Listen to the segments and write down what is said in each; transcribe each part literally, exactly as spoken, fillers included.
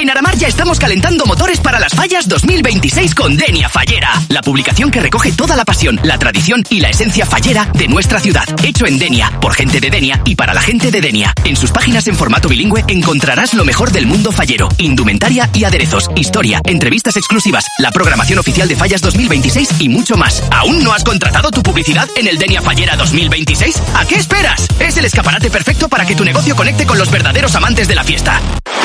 En Aramar ya estamos calentando motores para las fallas dos mil veintiséis con Denia Fallera. La publicación que recoge toda la pasión, la tradición y la esencia fallera de nuestra ciudad. Hecho en Denia, por gente de Denia y para la gente de Denia. En sus páginas en formato bilingüe encontrarás lo mejor del mundo fallero, indumentaria y aderezos, historia, entrevistas exclusivas, la programación oficial de fallas dos mil veintiséis y mucho más. ¿Aún no has contratado tu publicidad en el Denia Fallera dos mil veintiséis? ¿A qué esperas? Es el escaparate perfecto para que tu negocio conecte con los verdaderos amantes de la fiesta.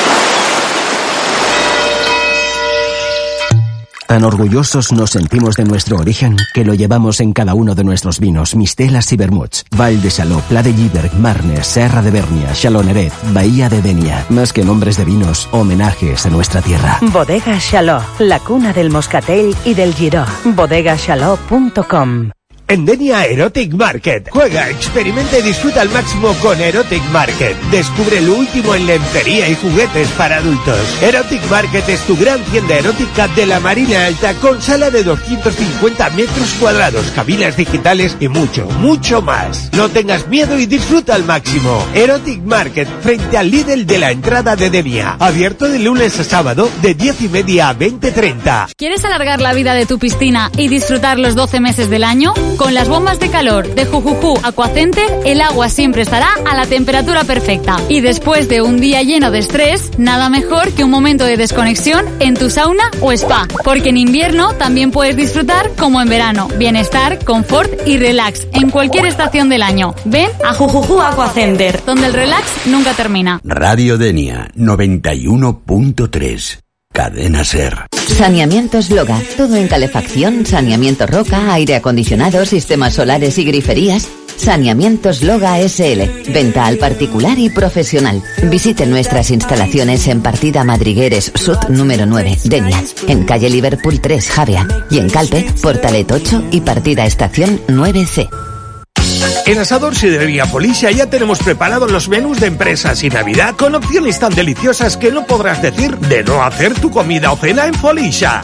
Tan orgullosos nos sentimos de nuestro origen que lo llevamos en cada uno de nuestros vinos, mistelas y vermuts. Val de Xaló, Pla de Lliberg, Marnes, Serra de Bernia, Xaloneret, Bahía de Denia. Más que nombres de vinos, homenajes a nuestra tierra. Bodega Xaló, la cuna del moscatel y del giró. bodega xaló punto com. En Denia Erotic Market. Juega, experimenta y disfruta al máximo con Erotic Market. Descubre lo último en lencería y juguetes para adultos. Erotic Market es tu gran tienda erótica de la Marina Alta con sala de doscientos cincuenta metros cuadrados, cabinas digitales y mucho, mucho más. No tengas miedo y disfruta al máximo. Erotic Market, frente al Lidl de la entrada de Denia. Abierto de lunes a sábado de diez y media a veinte treinta. ¿Quieres alargar la vida de tu piscina y disfrutar los doce meses del año? Con las bombas de calor de Jujuju Aquacenter, el agua siempre estará a la temperatura perfecta. Y después de un día lleno de estrés, nada mejor que un momento de desconexión en tu sauna o spa. Porque en invierno también puedes disfrutar como en verano. Bienestar, confort y relax en cualquier estación del año. Ven a Jujuju Aquacenter, donde el relax nunca termina. Radio Denia noventa y uno punto tres. Cadena Ser. Saneamientos Loga. Todo en calefacción, saneamiento roca, aire acondicionado, sistemas solares y griferías. Saneamientos Loga S L. Venta al particular y profesional. Visite nuestras instalaciones en Partida Madrigueres Sud número nueve, Denia. En calle Liverpool tres, Javea. Y en Calpe, Portalet ocho y Partida Estación nueve C. En Asador Sidrería Folixa ya tenemos preparados los menús de empresas y Navidad con opciones tan deliciosas que no podrás decir de no hacer tu comida o cena en Folixa.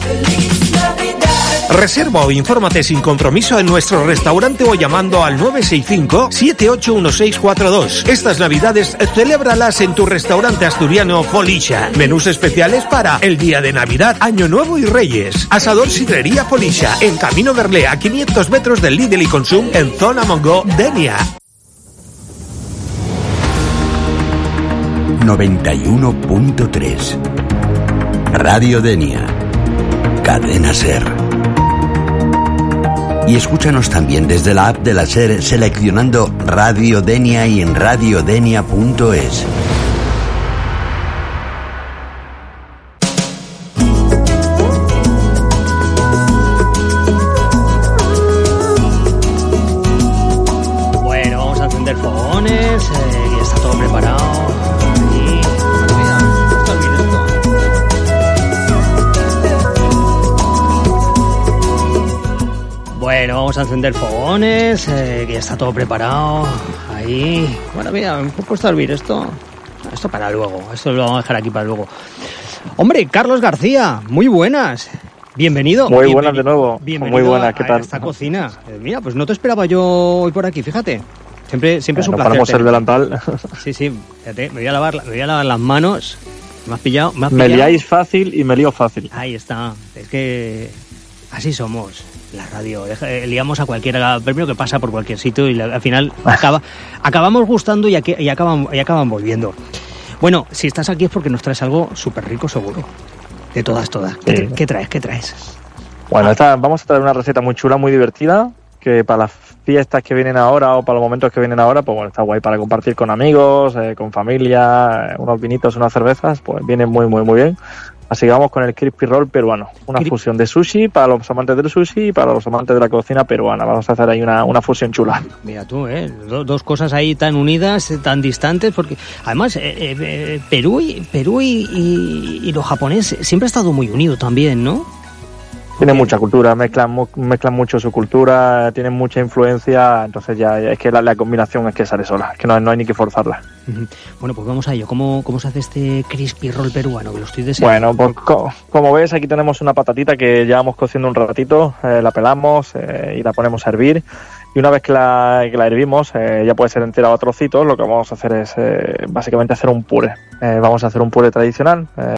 Reserva o infórmate sin compromiso en nuestro restaurante o llamando al nueve seis cinco, siete ocho uno seis cuatro dos. Estas Navidades celébralas en tu restaurante asturiano Folixa. Menús especiales para el día de Navidad, Año Nuevo y Reyes. Asador Sidrería Folixa, en Camino Berlé, a quinientos metros del Lidl y Consum, en Zona Mongo, Denia. noventa y uno punto tres. Radio Denia. Cadena Ser. Y escúchanos también desde la app de la SER seleccionando Radio Denia y en radiodenia punto es. Bueno, vamos a encender fogones, eh, ya está todo preparado. Y... bueno, mira, no está bien esto. Bueno, vamos a encender fogones, eh, que ya está todo preparado. Ahí. Bueno, mira, un poco está hervir esto. Esto para luego, esto lo vamos a dejar aquí para luego. Hombre, Carlos García, muy buenas. Bienvenido. Muy bienvenido, buenas de nuevo. Bienvenido muy buenas, ¿qué tal? A esta cocina. Eh, mira, pues no te esperaba yo hoy por aquí, fíjate. Siempre, siempre es un Nos placer. ponemos el delantal. Sí, sí, fíjate, me voy a lavar, me voy a lavar las manos. Me has pillado, me has Me pillado. liáis fácil y me lío fácil. Ahí está. Es que así somos. La radio, deja, eh, liamos a cualquiera, primero que pasa por cualquier sitio y la, al final acaba, acabamos gustando y, aquí, y, acaban, y acaban volviendo. Bueno, si estás aquí es porque nos traes algo súper rico seguro. De todas, todas. ¿Qué, Sí. ¿Qué traes? ¿Qué traes? Bueno, esta, vamos a traer una receta muy chula, muy divertida, que para las fiestas que vienen ahora o para los momentos que vienen ahora, pues bueno, está guay para compartir con amigos, eh, con familia, eh, unos vinitos, unas cervezas, pues viene muy, muy, muy bien. Así que vamos con el crispy roll peruano, una Cri- fusión de sushi para los amantes del sushi y para los amantes de la cocina peruana. Vamos a hacer ahí una, una fusión chula. Mira tú, ¿eh? Do- dos cosas ahí tan unidas, eh, tan distantes, porque además eh, eh, eh, Perú, y, Perú y, y, y lo japonés siempre ha estado muy unido también, ¿no? Tienen mucha cultura, mezclan, mu- mezclan mucho su cultura, tienen mucha influencia, entonces ya es que la, la combinación es que sale sola, es que no, no hay ni que forzarla. Ujú. Bueno, pues vamos a ello. ¿Cómo, cómo se hace este crispy roll peruano? Que lo estoy deseando. Bueno, pues co- como ves, aquí tenemos una patatita que llevamos cociendo un ratito, eh, la pelamos eh, y la ponemos a hervir. Y una vez que la, que la hervimos, eh, ya puede ser entera o a trocitos, lo que vamos a hacer es eh, básicamente hacer un puré. Eh, vamos a hacer un puré tradicional. Eh,